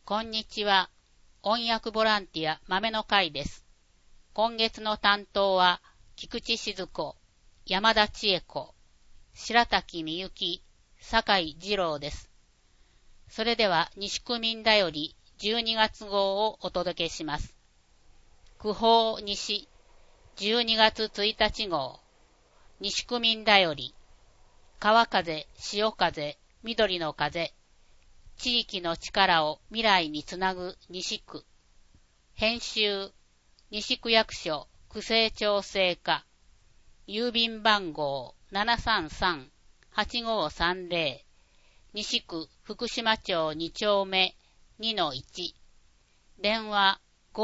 こんにちは。音訳ボランティア豆の会です。今月の担当は、菊池静子、山田千恵子、白滝みゆき、酒井二郎です。それでは西区民だより12月号をお届けします。区報西12月1日号、西区民だより、川風、潮風、緑の風、地域の力を未来につなぐ西区。編集、西区役所区政調整課。郵便番号 733-8530。西区福島町2丁目 2-1。電話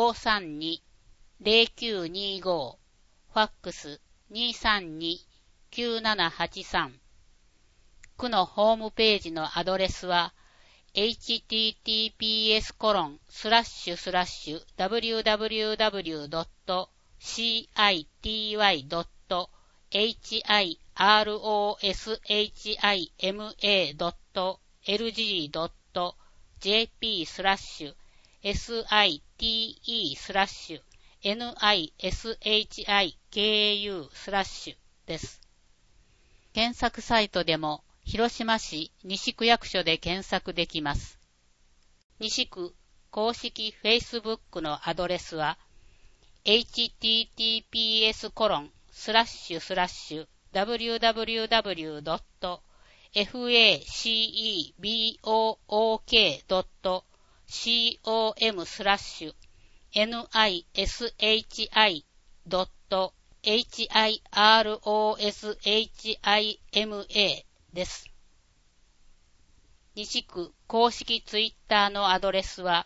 532-0925。ファックス 232-9783。区のホームページのアドレスはhttps://www.city.city.jp/nishiku/ です。検索サイトでも広島市西区役所で検索できます。西区公式 Facebook のアドレスは facebook.facebook.nishi.org.com/nihiroshima です。西区公式ツイッターのアドレスは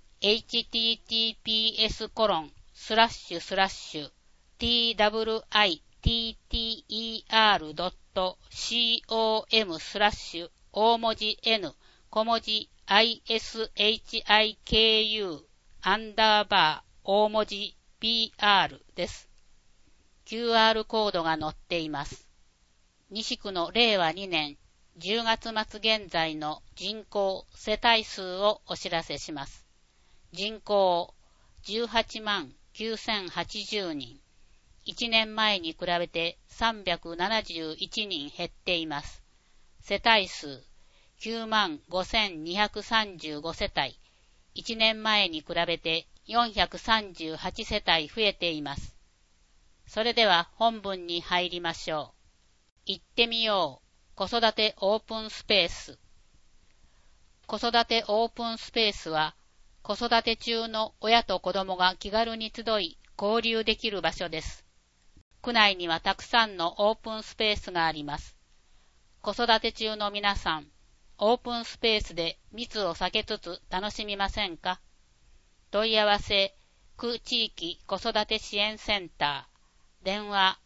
https://twitter.com/ 大文字 N 小文字 ISHIKU 大文字 BR です。QR コードが載っています。西区の令和2年10月末現在の人口世帯数をお知らせします。人口18万9080人。1年前に比べて371人減っています。世帯数9万5235世帯。1年前に比べて438世帯増えています。それでは本文に入りましょう。行ってみよう。子育てオープンスペース。子育てオープンスペースは、子育て中の親と子供が気軽に集い交流できる場所です。区内にはたくさんのオープンスペースがあります。子育て中の皆さん、オープンスペースで密を避けつつ楽しみませんか？問い合わせ、区地域子育て支援センター、電話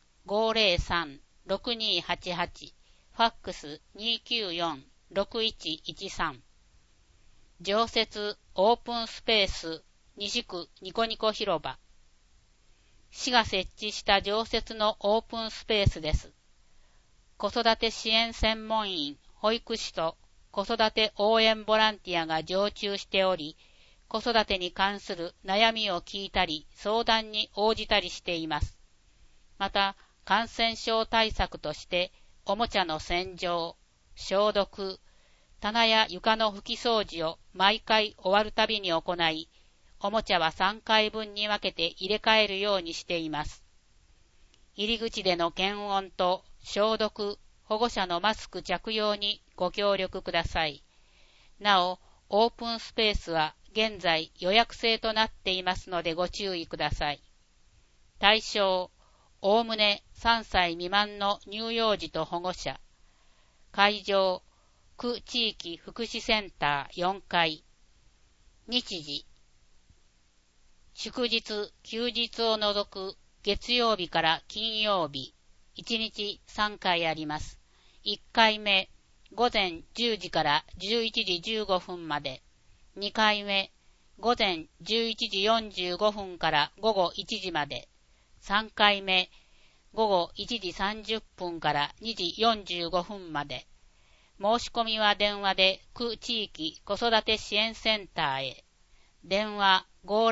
503-6288。ファックス 294-6113。常設オープンスペース西区ニコニコ広場。市が設置した常設のオープンスペースです。子育て支援専門員、保育士と子育て応援ボランティアが常駐しており、子育てに関する悩みを聞いたり、相談に応じたりしています。また、感染症対策として、おもちゃの洗浄、消毒、棚や床の拭き掃除を毎回終わるたびに行い、おもちゃは3回分に分けて入れ替えるようにしています。入り口での検温と消毒、保護者のマスク着用にご協力ください。なお、オープンスペースは現在予約制となっていますのでご注意ください。対象、おおむね3歳未満の乳幼児と保護者。会場、区地域福祉センター4階。日時、祝日、休日を除く月曜日から金曜日、1日3回あります。1回目、午前10時から11時15分まで。2回目、午前11時45分から午後1時まで。3回目、午後1時30分から2時45分まで。 申し込みは電話で区地域子育て支援センターへ。電話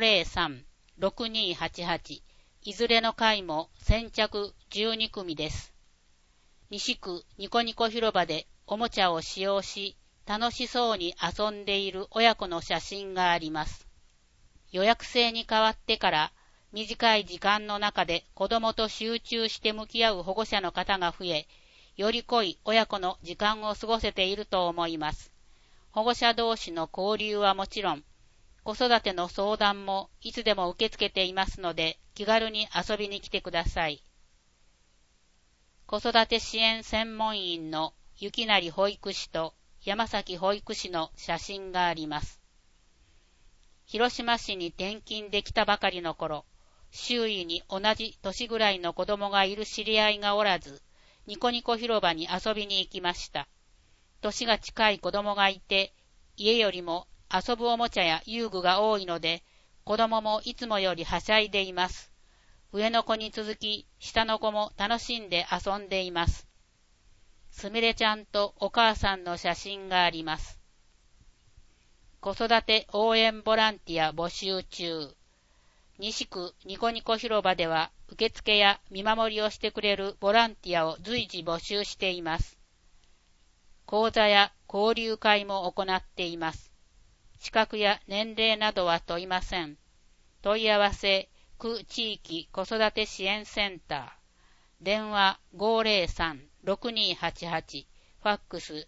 503-6288。いずれの回も先着12組です。西区ニコニコ広場でおもちゃを使用し、楽しそうに遊んでいる親子の写真があります。予約制に変わってから短い時間の中で子供と集中して向き合う保護者の方が増え、より濃い親子の時間を過ごせていると思います。保護者同士の交流はもちろん、子育ての相談もいつでも受け付けていますので、気軽に遊びに来てください。子育て支援専門員の雪成保育士と山崎保育士の写真があります。広島市に転勤できたばかりの頃、周囲に同じ年ぐらいの子供がいる知り合いがおらず、ニコニコ広場に遊びに行きました。年が近い子供がいて、家よりも遊ぶおもちゃや遊具が多いので、子供もいつもよりはしゃいでいます。上の子に続き、下の子も楽しんで遊んでいます。すみれちゃんとお母さんの写真があります。子育て応援ボランティア募集中。西区ニコニコ広場では受付や見守りをしてくれるボランティアを随時募集しています。講座や交流会も行っています。資格や年齢などは問いません。問い合わせ区地域子育て支援センター。電話 503-6288。ファックス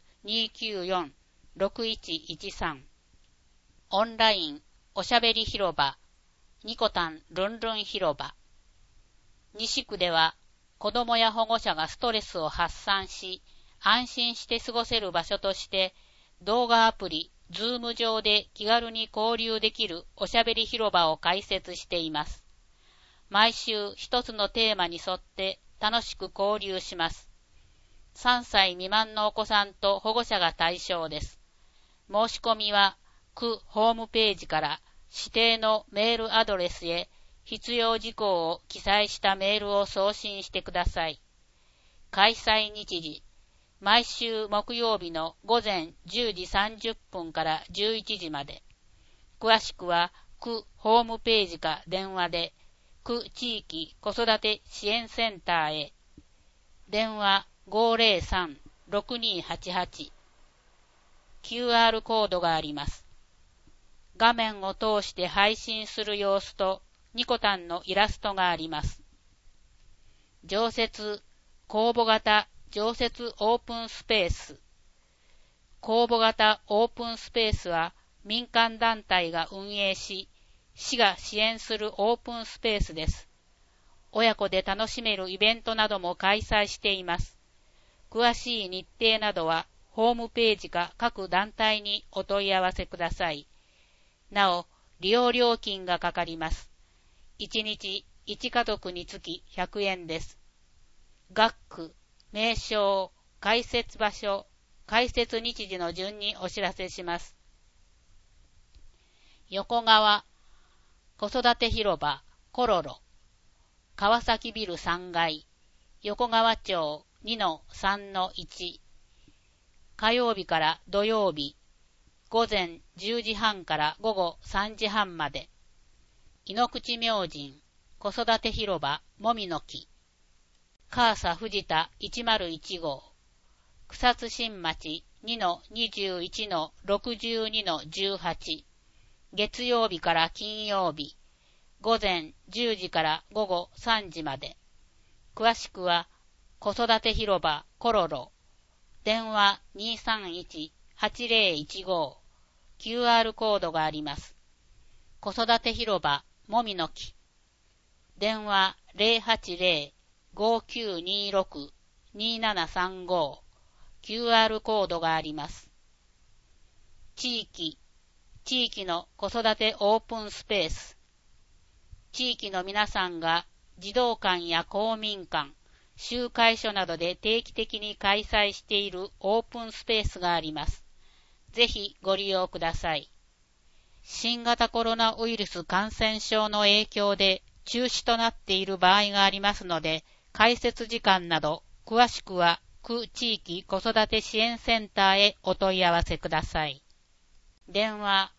294-6113。オンラインおしゃべり広場。ニコタンルンルン広場。西区では子どもや保護者がストレスを発散し、安心して過ごせる場所として動画アプリズーム上で気軽に交流できるおしゃべり広場を開設しています。毎週一つのテーマに沿って楽しく交流します。3歳未満のお子さんと保護者が対象です。申し込みは区ホームページから指定のメールアドレスへ必要事項を記載したメールを送信してください。開催日時、毎週木曜日の午前10時30分から11時まで。詳しくは区ホームページか電話で区地域子育て支援センターへ。電話 503-6288。QR コードがあります。画面を通して配信する様子とニコタンのイラストがあります。常設公募型常設オープンスペース。公募型オープンスペースは民間団体が運営し、市が支援するオープンスペースです。親子で楽しめるイベントなども開催しています。詳しい日程などはホームページか各団体にお問い合わせください。なお、利用料金がかかります。1日1家族につき100円です。学区、名称、開設場所、開設日時の順にお知らせします。横川、子育て広場、コロロ、川崎ビル3階、横川町 2-3-1、火曜日から土曜日、午前10時半から午後3時半まで。井ノ口明神、子育て広場、もみの木。カーサ藤田101号。草津新町 2-21-62-18。月曜日から金曜日。午前10時から午後3時まで。詳しくは、子育て広場、コロロ。電話 231-8015。QR コードがあります。子育て広場もみの木。電話 080-5926-2735。QR コードがあります。地域の子育てオープンスペース。地域の皆さんが児童館や公民館、集会所などで定期的に開催しているオープンスペースがあります。ぜひご利用ください。新型コロナウイルス感染症の影響で中止となっている場合がありますので、開設時間など詳しくは区地域子育て支援センターへお問い合わせください。電話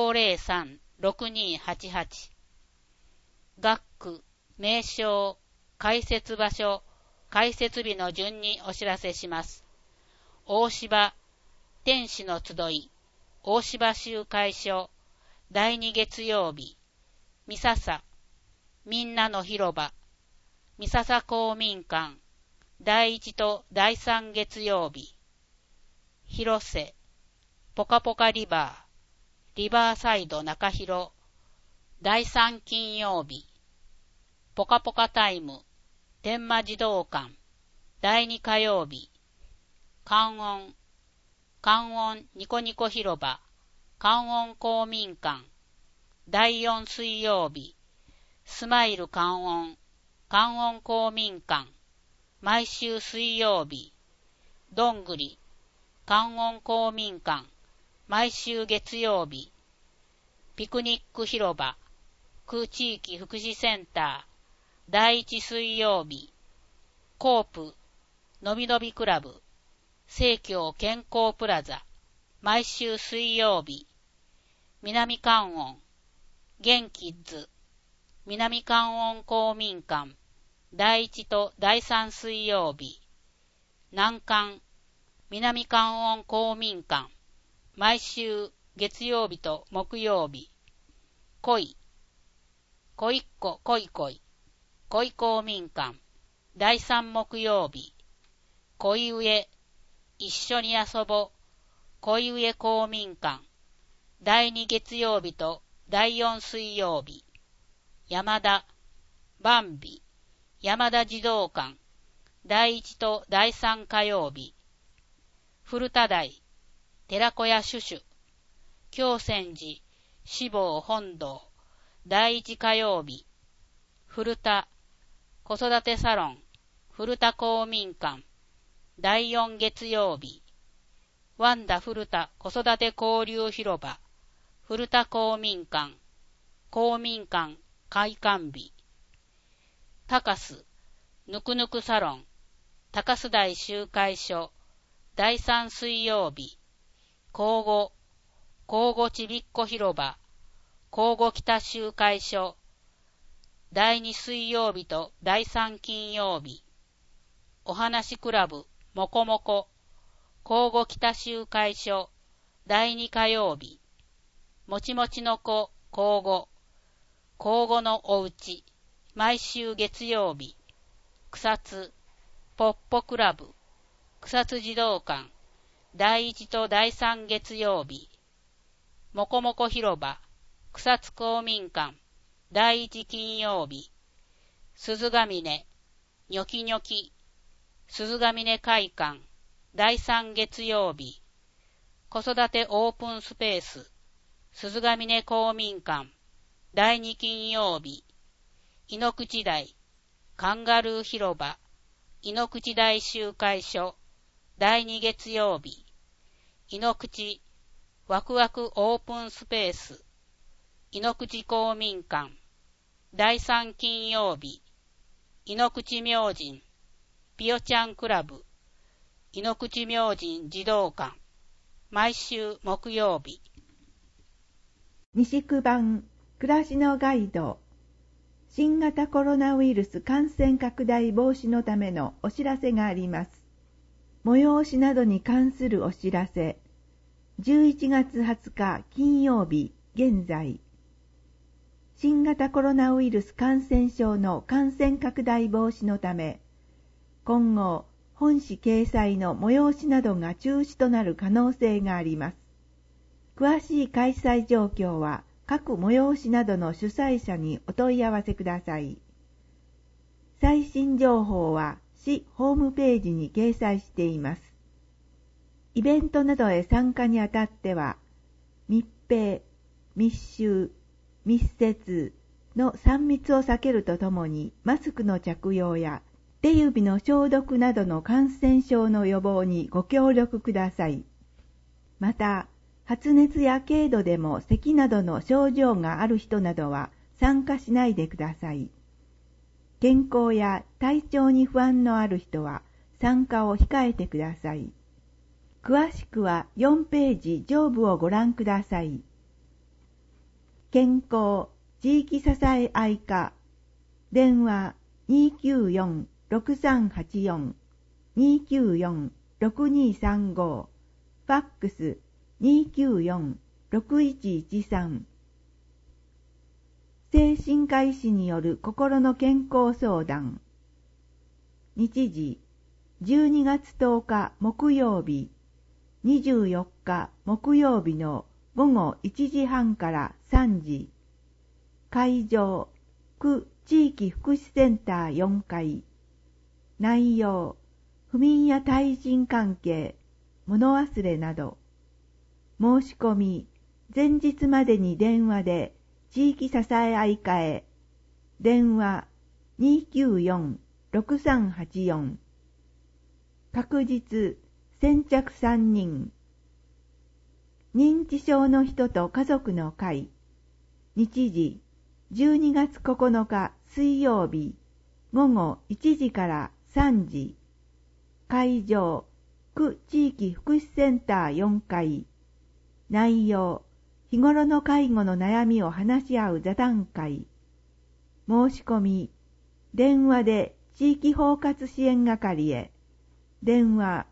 503-6288 学区、名称、開設場所、開設日の順にお知らせします。大芝、天使の集い、大芝集会所、第2月曜日、三笹、みんなの広場、三笹公民館、第1と第3月曜日、広瀬、ポカポカリバー、リバーサイド中広、第3金曜日、ポカポカタイム、天満児童館、第2火曜日、観音ニコニコ広場、観音公民館、第4水曜日、スマイル観音公民館、毎週水曜日、どんぐり、観音公民館、毎週月曜日、ピクニック広場、区地域福祉センター、第1水曜日、コープ、のびのびクラブ、生協健康プラザ、毎週水曜日、南観音、ゲンキッズ、南観音公民館、第1と第3水曜日、南観、南観音公民館、毎週月曜日と木曜日、恋っ子恋公民館、第3木曜日、恋上、一緒に遊ぼ、恋上公民館、第2月曜日と第4水曜日、山田、バンビ、山田児童館、第1と第3火曜日、古田台、寺子屋シュシュ、京泉寺、志望本堂、第1火曜日、古田、子育てサロン、古田公民館、第4月曜日、ワンダ古田子育て交流広場、古田公民館開館日、高須、ぬくぬくサロン、高須台集会所、第3水曜日、交互ちびっこ広場、交互北集会所、第2水曜日と第3金曜日、お話クラブ、もこもこ、交互北集会所、第2火曜日、もちもちの子、交互のおうち、毎週月曜日、草津、ポッポクラブ、草津児童館、第1と第3月曜日、もこもこ広場、草津公民館、第1金曜日、鈴ヶ峰、ニョキニョキ、鈴ヶ峰会館、第3月曜日、子育てオープンスペース、鈴ヶ峰公民館、第2金曜日、井ノ口台、カンガルー広場、井ノ口台集会所、第2月曜日、井ノ口ワクワクオープンスペース、井ノ口公民館、第3金曜日、井ノ口明神、ピヨちゃんクラブ、井ノ口明神児童館、毎週木曜日。 西区版暮らしのガイド、新型コロナウイルス感染拡大防止のためのお知らせがあります。催しなどに関するお知らせ。11月20日金曜日現在。新型コロナウイルス感染症の感染拡大防止のため、今後、本誌掲載の催しなどが中止となる可能性があります。詳しい開催状況は、各催しなどの主催者にお問い合わせください。最新情報は市ホームページに掲載しています。イベントなどへ参加にあたっては、密閉、密集、密接の3密を避けるとともに、マスクの着用や手指の消毒などの感染症の予防にご協力ください。また、発熱や軽度でも咳などの症状がある人などは参加しないでください。健康や体調に不安のある人は参加を控えてください。詳しくは4ページ上部をご覧ください。健康地域支え合い課電話 294-6384 294-6235 ファックス 294-6113 精神科医師による心の健康相談。日時12月10日木曜日、24日木曜日の午後1時半から3時。会場、区地域福祉センター4階。内容、不眠や対人関係、物忘れなど。申し込み、前日までに電話で地域支え合い課へ。電話 294-6384。確実、先着3人。認知症の人と家族の会。日時、12月9日水曜日、午後1時から3時。会場、区地域福祉センター4階。内容、日頃の介護の悩みを話し合う座談会。申し込み、電話で地域包括支援係へ。電話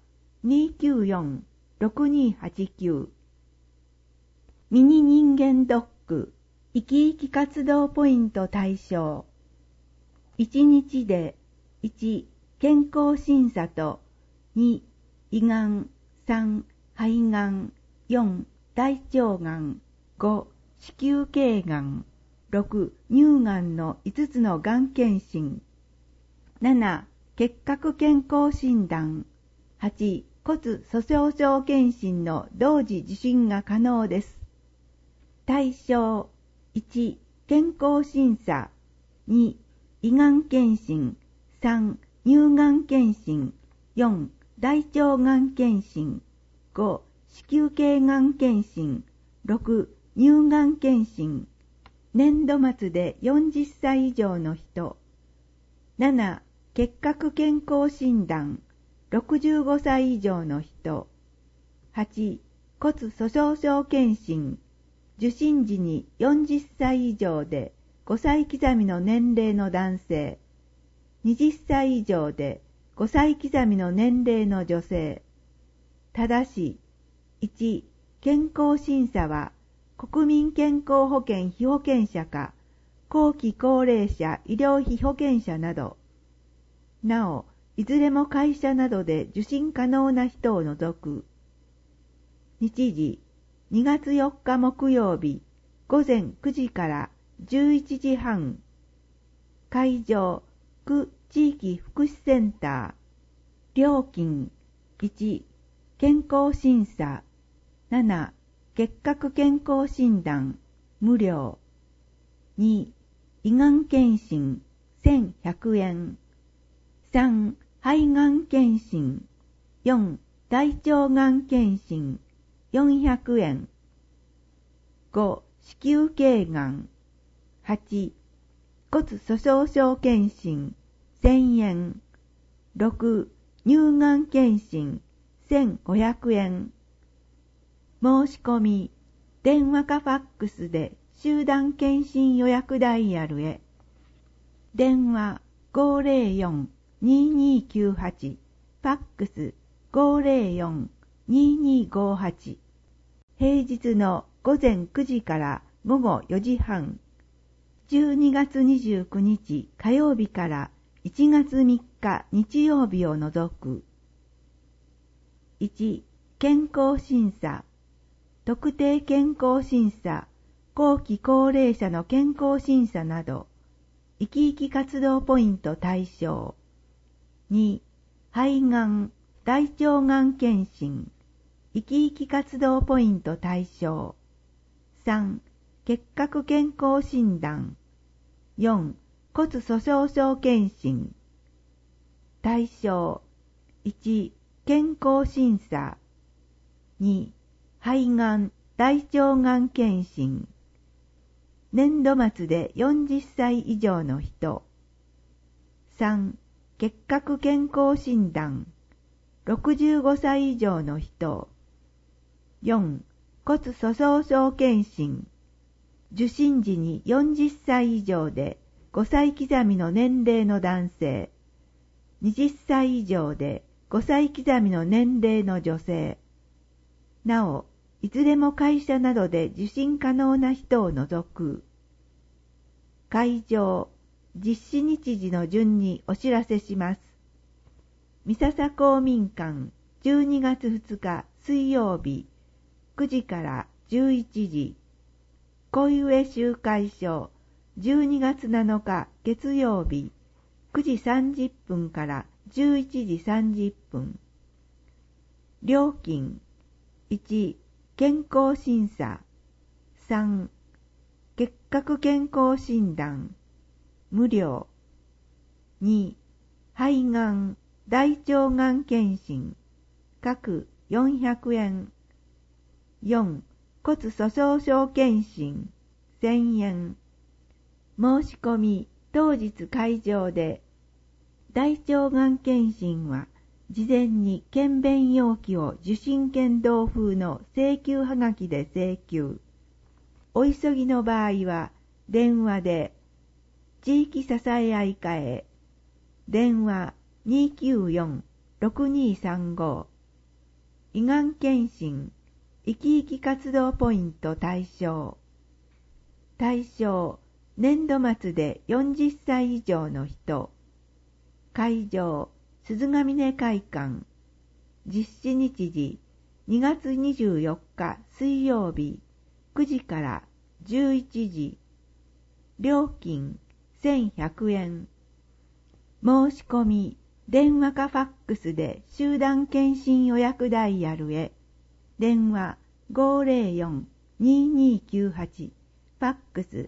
294-6289。ミニ人間ドック生き生き活動ポイント対象。1日で1、健康審査と2、胃がん、3、肺がん、4、大腸がん、5、子宮頸がん、6、乳がんの5つのがん検診、7、結核健康診断、8、骨粗しょう症検診の同時受診が可能です。対象、1、健康審査、2、胃がん検診、3、乳がん検診、4、大腸がん検診、5、子宮頸がん検診、6、乳がん検診、年度末で40歳以上の人、7、結核健康診断、65歳以上の人、8、骨粗しょう症検診、受診時に40歳以上で5歳刻みの年齢の男性、20歳以上で5歳刻みの年齢の女性。ただし、1、健康審査は国民健康保険被保険者か後期高齢者医療費保険者など。なお、いずれも会社などで受診可能な人を除く。日時、2月4日木曜日、午前9時から11時半。会場、区地域福祉センター。料金、1、健康審査。7、結核健康診断、無料。2、胃がん検診、1100円。3、肺がん検診。4、大腸がん検診、400円。5、子宮頸がん。8、骨粗しょう症検診、1000円。6、乳がん検診、1500円。申し込み、電話かファックスで集団検診予約ダイヤルへ。電話 504-2298、ファックス 504-2258。平日の午前9時から午後4時半。12月29日火曜日から1月3日日曜日を除く。1、健康審査。特定健康審査、後期高齢者の健康審査など、生き生き活動ポイント対象。2、肺がん、大腸がん検診、生き生き活動ポイント対象。3、結核健康診断。4、骨粗しょう症検診。対象。1、健康審査。2、肺がん、大腸がん検診。年度末で40歳以上の人。3、結核健康診断。 65歳以上の人。4、骨粗鬆症検診。受診時に40歳以上で5歳刻みの年齢の男性。20歳以上で5歳刻みの年齢の女性。なお、いずれも会社などで受診可能な人を除く。会場、実施日時の順にお知らせします。三笹公民館、12月2日水曜日、9時から11時。小上集会所、12月7日月曜日、9時30分から11時30分。料金、1、健康審査。3、結核健康診断。無料。2、肺がん、大腸がん検診。各400円。4、骨粗鬆症検診。1000円。申し込み、当日会場で。大腸がん検診は、事前に検便要記を受診券同封の請求はがきで請求。お急ぎの場合は、電話で、地域支え合い課へ、電話 294-6235。胃がん検診、生き生き活動ポイント対象。対象、年度末で40歳以上の人。会場、鈴ヶ峰会館。実施日時、2月24日水曜日、9時から11時。料金、1100円。申し込み、電話かファックスで集団検診予約ダイヤルへ。電話 504-2298。ファックス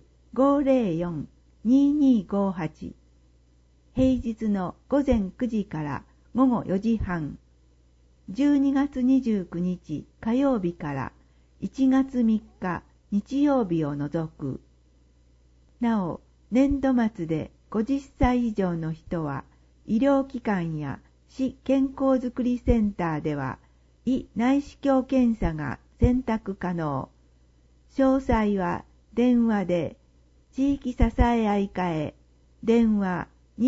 504-2258。平日の午前9時から午後4時半。12月29日火曜日から1月3日日曜日を除く。なお、年度末で50歳以上の人は、医療機関や市健康づくりセンターでは、胃内視鏡検査が選択可能。詳細は電話で、地域支え合い課へ、電話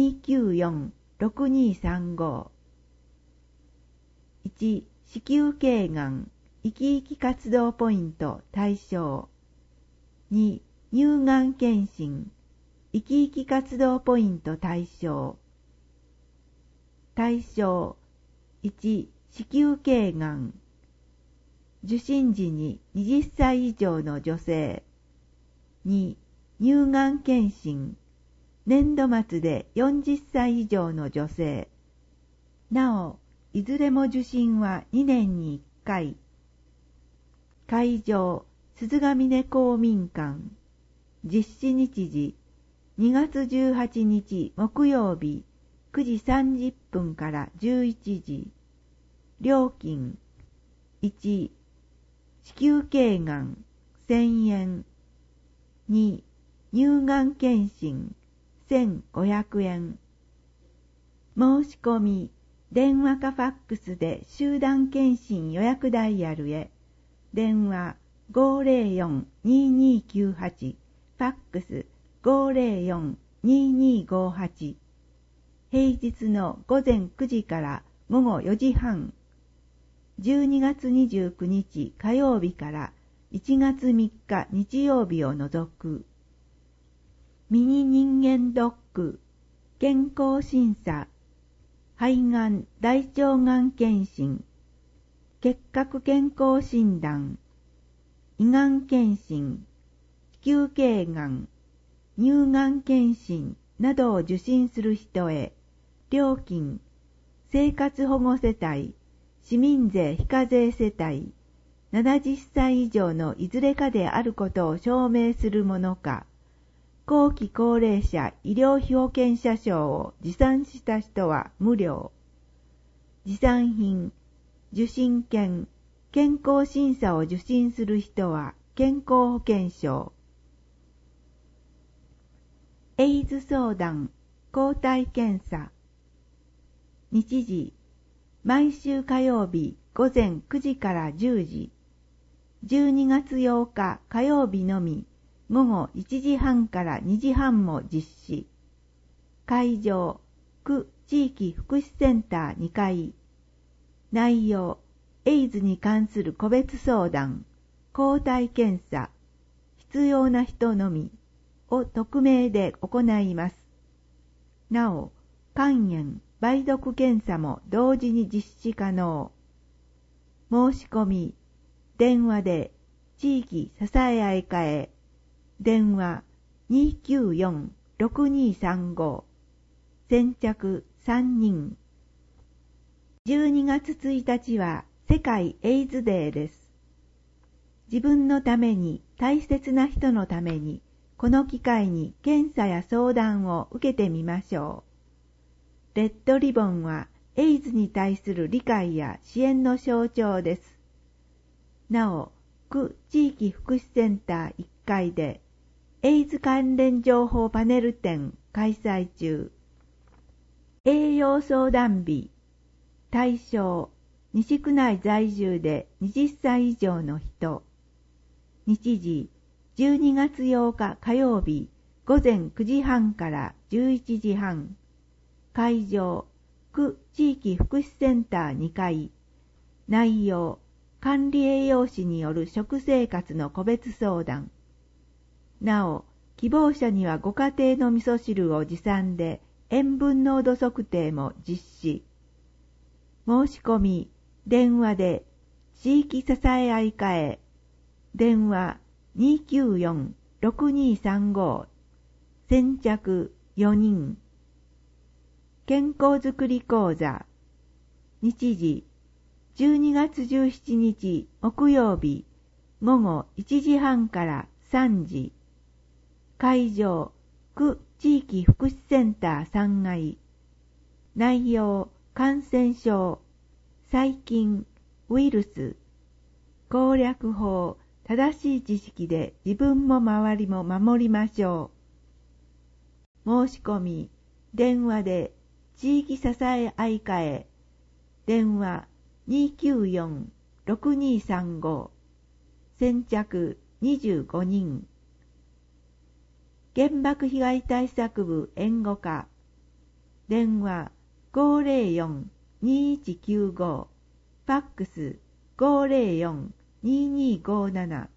294-6235。1、子宮頸がん、生き生き活動ポイント対象。2、乳がん検診、生き生き活動ポイント対象。対象。1、子宮頸がん。受診時に20歳以上の女性。2、乳がん検診。年度末で40歳以上の女性。なお、いずれも受診は2年に1回。会場、鈴ヶ峰公民館。実施日時、2月18日木曜日、9時30分から11時。料金、1、子宮頸がん、1000円。2、乳がん検診、1500円。申し込み、電話かファックスで集団検診予約ダイヤルへ。電話 504-2298。ファックス 504-2258。平日の午前9時から午後4時半。12月29日火曜日から1月3日日曜日を除く。ミニ人間ドック、健康審査、肺がん、大腸がん検診、結核健康診断、胃がん検診、子宮頸がん、乳がん検診などを受診する人へ、料金、生活保護世帯、市民税非課税世帯、70歳以上のいずれかであることを証明するものか、後期高齢者医療費保険者証を持参した人は無料。持参品、受診券、健康審査を受診する人は健康保険証。エイズ相談、抗体検査。日時、 毎週火曜日午前9時から10時、12月8日火曜日のみ午後1時半から2時半も実施。会場、区地域福祉センター2階。内容、エイズに関する個別相談、抗体検査、必要な人のみを匿名で行います。なお、肝炎、梅毒検査も同時に実施可能。申し込み、電話で地域支え合い会へ、電話 294-6235、先着3人。12月1日は世界エイズデーです。自分のために、大切な人のために、この機会に検査や相談を受けてみましょう。レッドリボンはエイズに対する理解や支援の象徴です。なお、区地域福祉センター1階でエイズ関連情報パネル展開催中。栄養相談日、対象、西区内在住で20歳以上の人。日時、12月8日火曜日午前9時半から11時半。会場、区地域福祉センター2階。内容、管理栄養士による食生活の個別相談。なお、希望者にはご家庭の味噌汁を持参で塩分濃度測定も実施。申し込み、電話で地域支え合い課へ、電話 294-6235、先着4人。健康づくり講座。日時、12月17日木曜日午後1時半から3時。会場、区地域福祉センター3階。内容、感染症、細菌、ウイルス、攻略法、正しい知識で自分も周りも守りましょう。申し込み、電話で地域支え合い課へ、電話 294-6235、先着25人。原爆被害対策部援護課、電話 504-2195、ファックス 504-2257。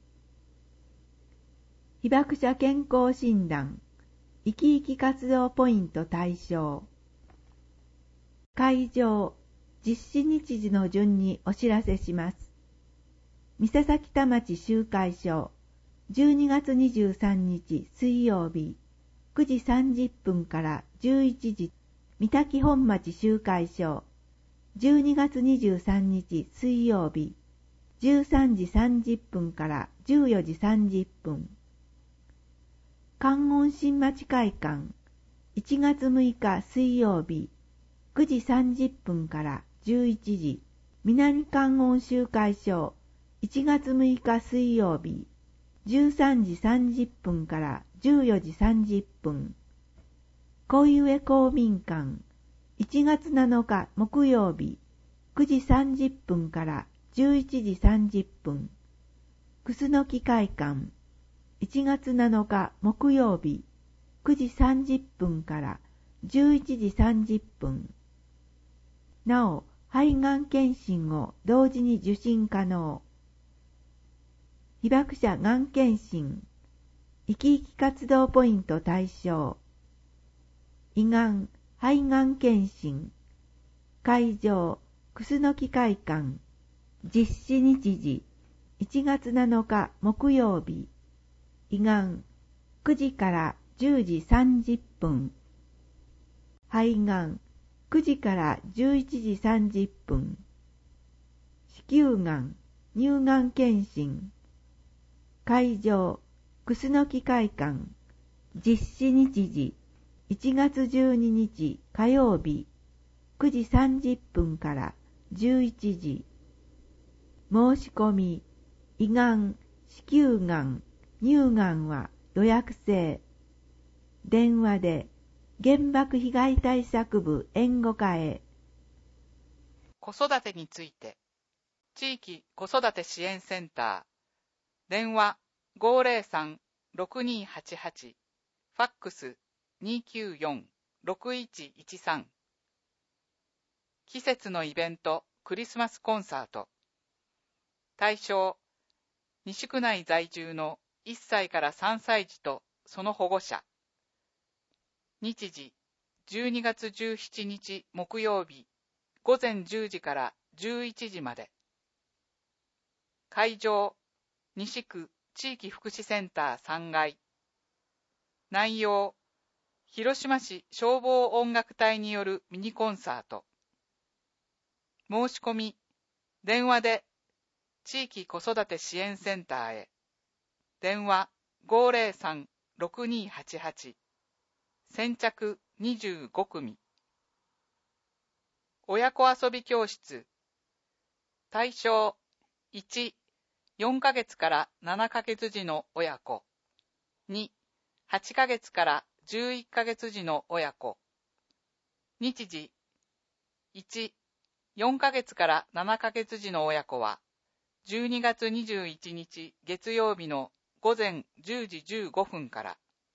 被爆者健康診断、生き生き活動ポイント対象。会場、実施日時の順にお知らせします。三佐崎田町集会所、12月23日水曜日、9時30分から11時、三滝本町集会所、12月23日水曜日、13時30分から14時30分。観音新町会館、1月6日水曜日、9時30分から11時、南観音集会所、1月6日水曜日、13時30分から14時30分。小上公民館、1月7日木曜日、9時30分から11時30分。楠木会館、1月7日木曜日、9時30分から11時30分。なお、肺がん検診を同時に受診可能。被爆者がん検診、生き生き活動ポイント対象。胃がん、肺がん検診。会場、楠木会館。実施日時、1月7日木曜日。胃がん、9時から10時30分。肺がん、9時から11時30分。子宮がん、乳がん検診。会場、楠木会館。実施日時、1月12日火曜日、9時30分から11時。申し込み、胃がん、子宮がん、乳がんは予約制。電話で原爆被害対策部援護課へ。 子育てについて、地域子育て支援センター、電話 503-6288、ファックス 294-6113。季節のイベントクリスマスコンサート。対象、西区内在住の1歳から3歳児とその保護者。日時、12月17日木曜日、午前10時から11時まで。会場、西区地域福祉センター3階。内容、広島市消防音楽隊によるミニコンサート。申し込み、電話で地域子育て支援センターへ。電話 503-6288。先着25組。親子遊び教室。対象、1、4ヶ月から7ヶ月児の親子。2、8ヶ月から11ヶ月児の親子。日時、1、4ヶ月から7ヶ月児の親子は、12月21日月曜日の午前10時15分から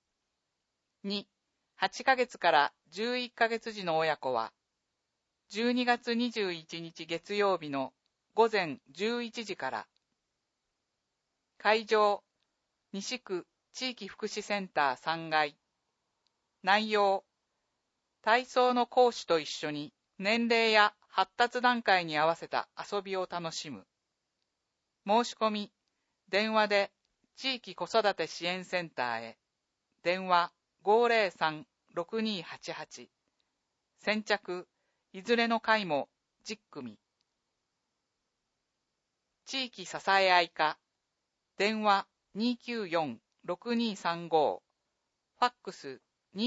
。2、8ヶ月から11ヶ月児の親子は、12月21日月曜日の午前11時から。会場、西区地域福祉センター3階。内容、体操の講師と一緒に年齢や発達段階に合わせた遊びを楽しむ。申し込み、電話で地域子育て支援センターへ。電話 503-6288。先着、いずれの回も10組。地域支え合い課。電話 294-6235。ファックス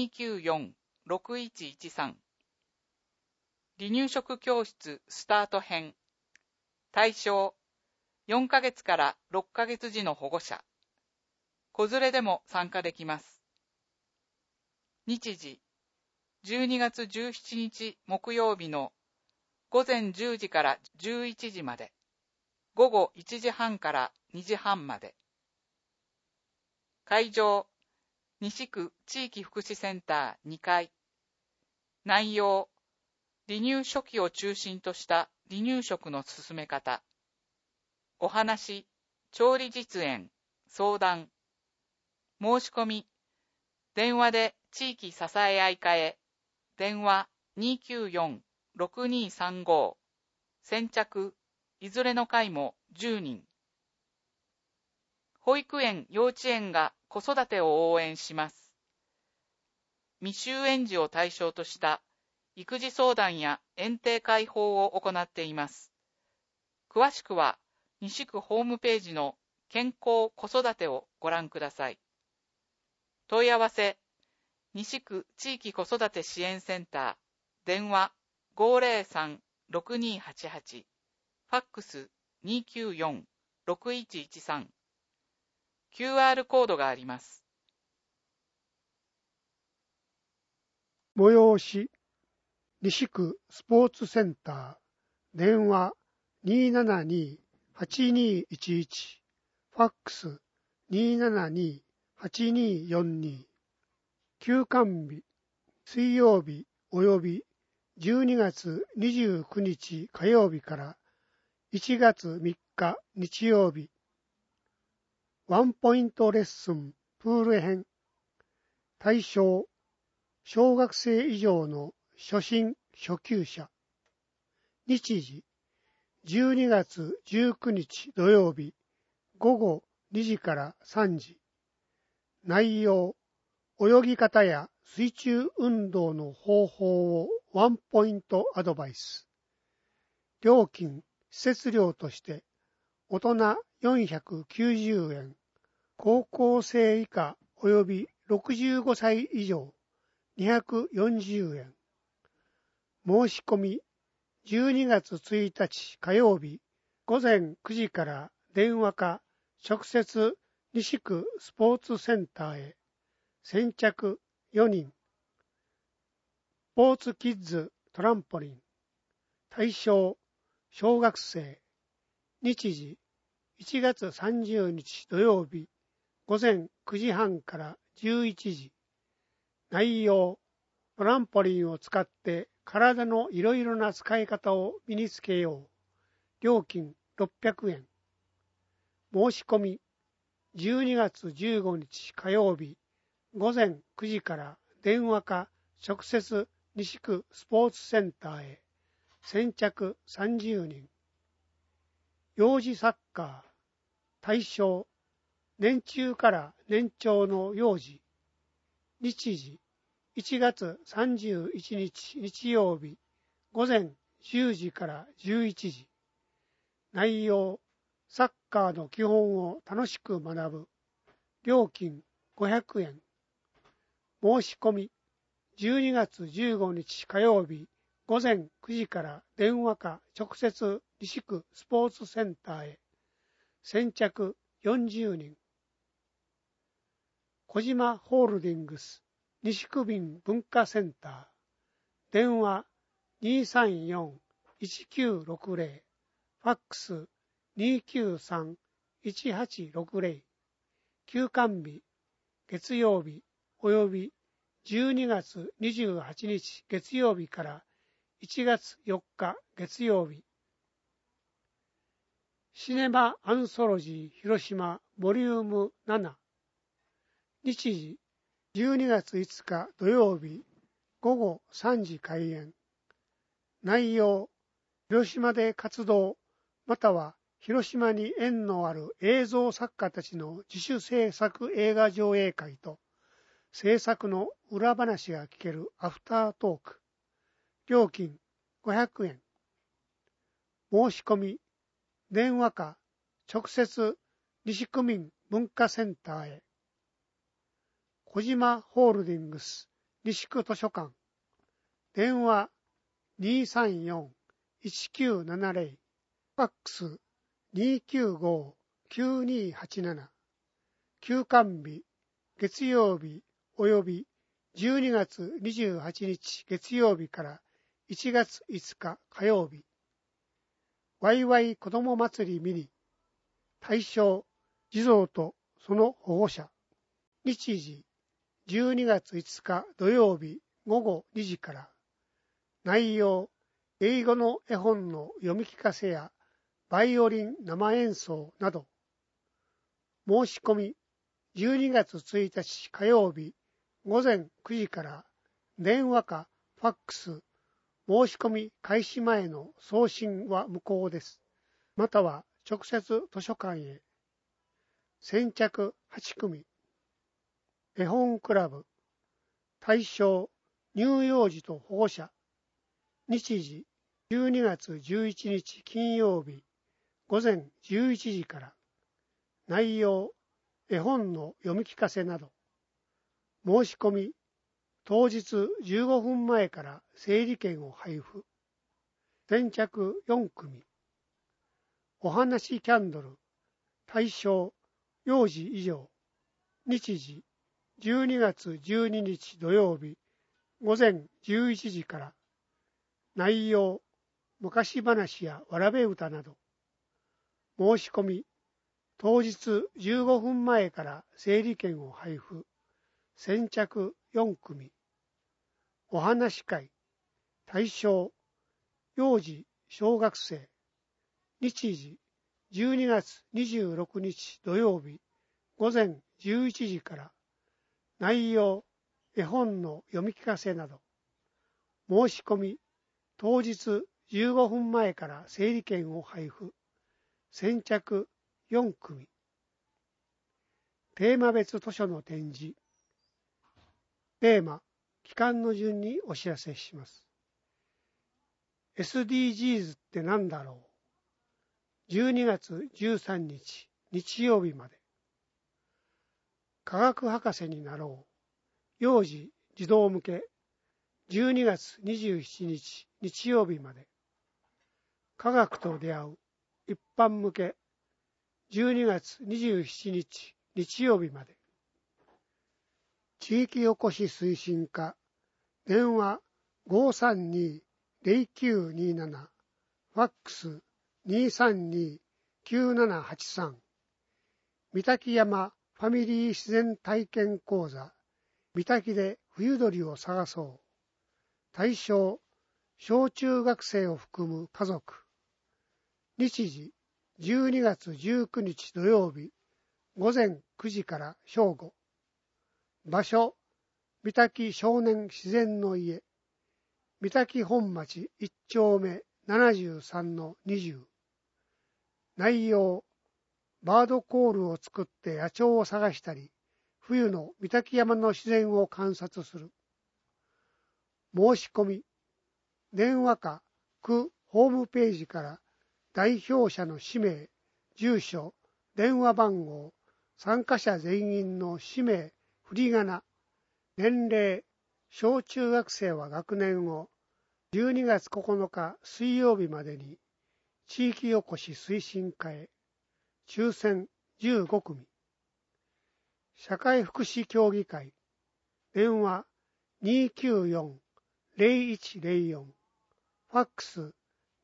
294-6113。離乳食教室スタート編。対象、4ヶ月から6ヶ月児の保護者。子連れでも参加できます。日時、12月17日木曜日の午前10時から11時まで。午後1時半から2時半まで。会場、西区地域福祉センター2階。内容、離乳初期を中心とした離乳食の進め方。お話、調理実演、相談。申し込み、電話で地域支え合い課へ。電話 294-6235。先着、いずれの回も10人。保育園・幼稚園が子育てを応援します。未就園児を対象とした育児相談や園庭開放を行っています。詳しくは、西区ホームページの健康子育てをご覧ください。問い合わせ、西区地域子育て支援センター、電話 503-6288。ファックス 294-6113。QR コードがあります。 催し、西区スポーツセンター、電話 272-8211。ファックス 272-8242。休館日、水曜日及び12月29日火曜日から1月3日日曜日。ワンポイントレッスンプール編。対象、小学生以上の初心初級者。日時、12月19日土曜日午後2時から3時。内容、泳ぎ方や水中運動の方法をワンポイントアドバイス。料金、施設料として大人490円、高校生以下及び65歳以上240円。申し込み、12月1日火曜日午前9時から電話か直接西区スポーツセンターへ。先着4人。スポーツキッズトランポリン。対象小学生。日時、1月30日土曜日、午前9時半から11時。内容、トランポリンを使って体のいろいろな使い方を身につけよう。料金600円。申し込み、12月15日火曜日、午前9時から電話か直接西区スポーツセンターへ。先着30人。幼児サッカー。対象、年中から年長の幼児。日時、1月31日日曜日、午前10時から11時。内容、サッカーの基本を楽しく学ぶ。料金500円。申し込み、12月15日火曜日、午前9時から電話か直接西区スポーツセンターへ。先着40人。小島ホールディングス西区民文化センター。電話 234-1960。ファックス 293-1860。休館日、月曜日及び12月28日月曜日から1月4日月曜日。シネマアンソロジー広島ボリューム7。日時、12月5日土曜日午後3時開演。内容、広島で活動または広島に縁のある映像作家たちの自主制作映画上映会と制作の裏話が聞けるアフタートーク。料金500円。申し込み、電話か直接西区民文化センターへ。小島ホールディングス西区図書館。電話 234-1970。ファックス 295-9287。休館日、月曜日及び12月28日月曜日から1月5日火曜日。ワイワイ子ども祭りミニ。対象、児童とその保護者。日時、12月5日土曜日午後2時から。内容、英語の絵本の読み聞かせやバイオリン生演奏など。申し込み、12月1日火曜日午前9時から電話かファックス、申し込み開始前の送信は無効です。または直接図書館へ。先着8組。絵本クラブ。対象、乳幼児と保護者。日時、12月11日金曜日、午前11時から。内容、絵本の読み聞かせなど。申し込み、当日15分前から整理券を配布。先着4組。お話キャンドル。対象、幼児以上。日時、12月12日土曜日、午前11時から。内容、昔話やわらべ歌など。申し込み、当日15分前から整理券を配布。先着4組。お話会。対象、幼児、小学生。日時、12月26日土曜日、午前11時から。内容、絵本の読み聞かせなど。申し込み、当日15分前から整理券を配布。先着4組。テーマ別図書の展示。テーマ、期間の順にお知らせします。SDGs って何だろう。12月13日日曜日まで。科学博士になろう。幼児児童向け。12月27日日曜日まで。科学と出会う一般向け。12月27日日曜日まで。地域おこし推進課。電話 532-0927。フファックス 232-9783 御嶽山ファミリー自然体験講座御嶽で冬鳥を探そう。対象小中学生を含む家族。日時12月19日土曜日午前9時から正午。場所御嶽少年自然の家御嶽本町1丁目 73-20。内容バードコールを作って野鳥を探したり冬の御嶽山の自然を観察する。申し込み電話か区ホームページから代表者の氏名、住所、電話番号、参加者全員の氏名、振り仮名、年齢、小中学生は学年を12月9日水曜日までに地域おこし推進課へ抽選15組。社会福祉協議会電話 294-0104 ファックス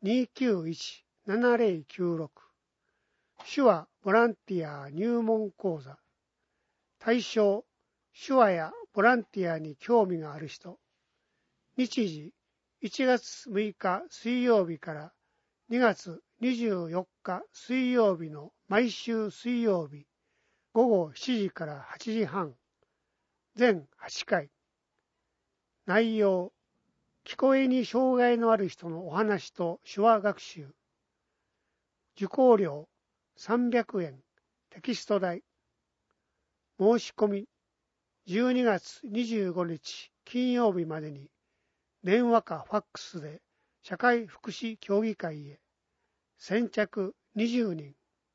291-7096 手話ボランティア入門講座対象手話やボランティアに興味がある人日時1月6日水曜日から2月24日水曜日の毎週水曜日午後7時から8時半全8回内容聞こえに障害のある人のお話と手話学習受講料300円テキスト代申し込み12月25日金曜日までに電話かファックスで社会福祉協議会へ先着20人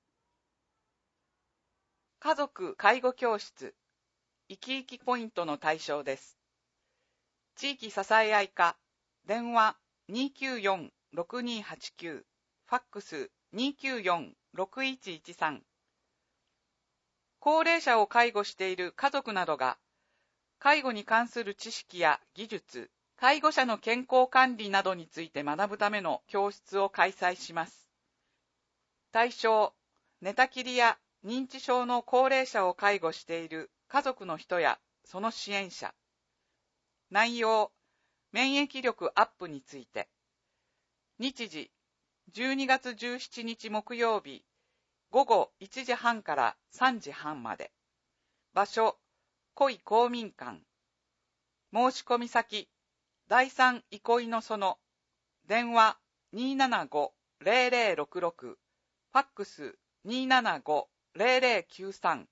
家族介護教室生き生きポイントの対象です。地域支え合い課電話 294-6289 ファックス 294-6113 高齢者を介護している家族などが介護に関する知識や技術、介護者の健康管理などについて学ぶための教室を開催します。対象、寝たきりや認知症の高齢者を介護している家族の人やその支援者。内容、免疫力アップについて。日時、12月17日木曜日、午後1時半から3時半まで。場所、恋公民館。申し込み先、第三憩いの園。電話 275-0066。ファックス 275-0093。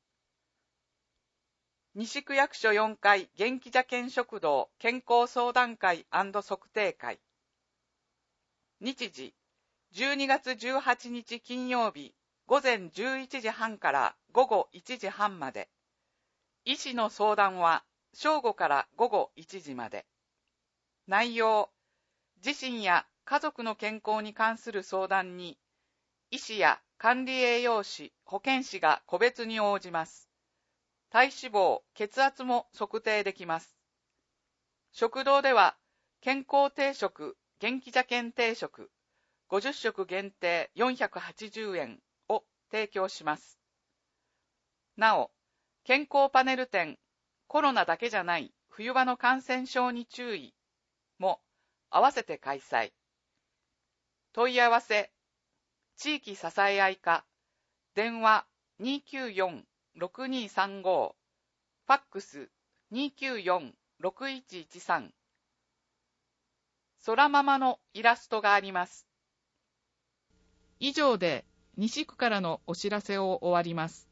西区役所4階元気茶犬食堂健康相談会&測定会。日時、12月18日金曜日、午前11時半から午後1時半まで。医師の相談は正午から午後1時まで。内容、自身や家族の健康に関する相談に、医師や管理栄養士、保健師が個別に応じます。体脂肪、血圧も測定できます。食堂では、健康定食、元気茶犬定食、50食限定480円を提供します。なお、健康パネル展、コロナだけじゃない冬場の感染症に注意も合わせて開催。問い合わせ、地域支え合い課、電話 294-6235 ファックス 294-6113 空ママのイラストがあります。以上で西区からのお知らせを終わります。